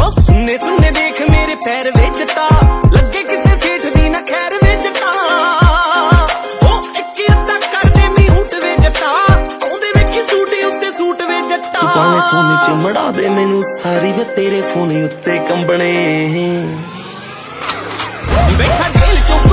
सुनने सुनने देख मेरे पैर वे जटा लगे किसे सेठ दी ना खैर वे जटा ओ एक अद्धा कर दे मी हूट वे जटा ओंदे वेखी सूट उत्ते सूट वे जटा भावे सोने च मड़ा दे मैनू सारी वे तेरे फोन उत्ते कंबणे बैठा जेल चुप